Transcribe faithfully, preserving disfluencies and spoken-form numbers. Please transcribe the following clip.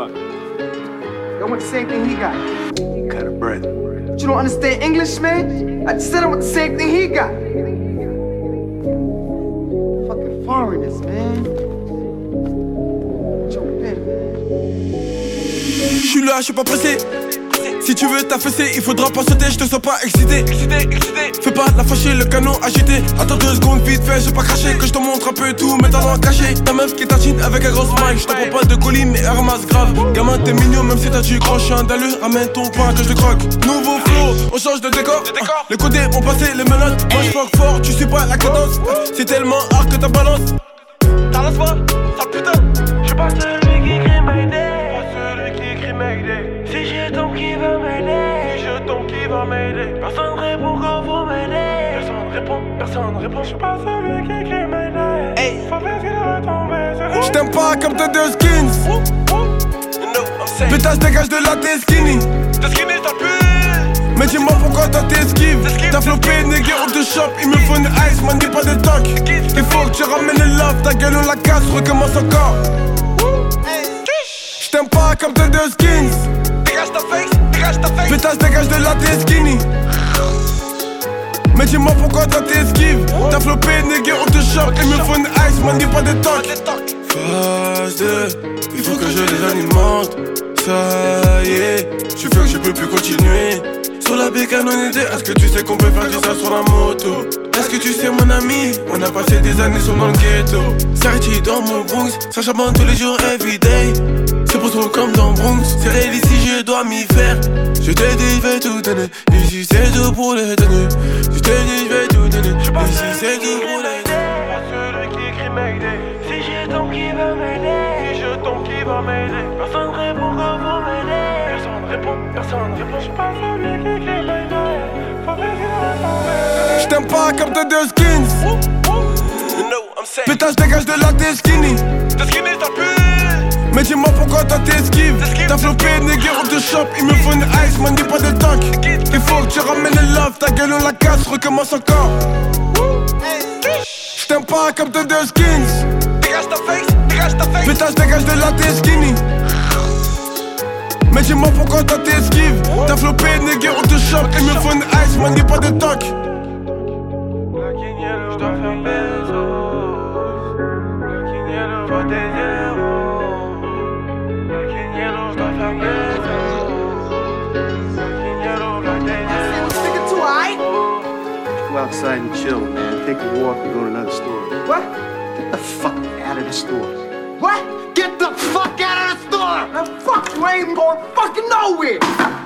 fuck? I want the same thing he got. Cut of bread. But you don't understand English, man? I just said I want the same thing he got. Fucking foreigners, man. Jump in, man. J'suis là, j'suis pas pressé. Si tu veux t'affaisser, il faudra pas sauter, je te sens pas excité. Excité, excité. Fais pas la fâcher, le canon agité. Attends deux secondes, vite fait, j'ai pas craché. Que je te montre un peu tout, mais talent caché. Ta meuf qui tatine avec un gros smile. Je t'envoie pas de colis, mais elle ramasse grave. Gamin, t'es mignon, même si t'as du croche. Un d'allure, ramène ton pain que je le croque. Nouveau flow, on change de décor. Les codés ont passé les menottes. Moi j'fuck fort, tu suis pas la cadence. C'est tellement hard que ta balance. T'as la soie, sale putain. J'suis pas celui qui crie Mayday. Pas celui qui crie Mayday. Si je tombe, qui va m'aider? Si je tombe, qui va m'aider? Personne répond quand vous m'aider. Personne répond, personne répond. J'suis pas celui qui crie Mayday. Hey, faut faire ce qu'il va tomber. J't'aime pas comme t'as deux skins. Pétage, dégage de là, t'es skinny. T'es skinny, t'as pu. Mais dis-moi pourquoi toi t'esquives. T'as flopé, négé, on te chope. Il me faut une ice, man, dis pas de toc. Il faut que tu ramènes le love. Ta gueule, on la casse, recommence encore. J't'aime pas comme t'as deux skins. Dégage ta face, dégage ta face. Pétage, dégage de là, t'es skinny. Mais dis-moi pourquoi toi t'esquives. T'as flopé, négé, on te chope. Il me faut une ice, man, dis pas de toc. Phase deux, il faut que je les alimente. Ça y est, je fais que je peux plus continuer. Sur la bécane on était, est-ce que tu sais qu'on peut faire du ça sur la moto? Est-ce que tu sais mon ami, on a passé des années sur dans le ghetto. Sorti dans mon Bronx, ça charbonne tous les jours everyday. C'est pour toi comme dans Bronx, c'est réel ici je dois m'y faire. Je t'ai dit je vais tout donner, ici c'est tout pour les donner. Je t'ai dit je vais tout donner, ici c'est tout pour les donner. Pas celui qui crie Mayday. Si je tombe, qui va m'aider? Si je tombe, qui va m'aider? Personne répond quand vous m'aider. Personne répond, personne répond. J'suis pas celui qui crie Mayday. Faut faire ce qu'il va tomber. J't'aime pas comme t'as deux skins. Pétage, dégage de là, t'es skinny. T'es skinny, t'as pu. Mais dis-moi pourquoi toi t'esquives. T'as flopé, négé, on te chope. Il me faut une ice, man, dis pas de toc. Il faut que tu ramènes le love. Ta gueule, on la casse, recommence encore. J't'aime pas comme t'as deux skins. Dégage ta face, dégage ta face. Pétage, dégage de là, t'es skinny. Mais dis-moi pourquoi toi t'esquives. T'as flopé, négé, on te chope. Il me faut une ice, man, dis pas de toc. Black and yellow, j'dois faire Bezos. Black and yellow, faut des zéros. Black and yellow, j'dois faire Bezos. Black and yellow, black and yellow. Stick it to, alright? Go outside and chill, man. Take a walk and go to another store. What? Get the fuck out of the store. What? Get the fuck out of the store! Man, fuck you, I ain't going fucking nowhere!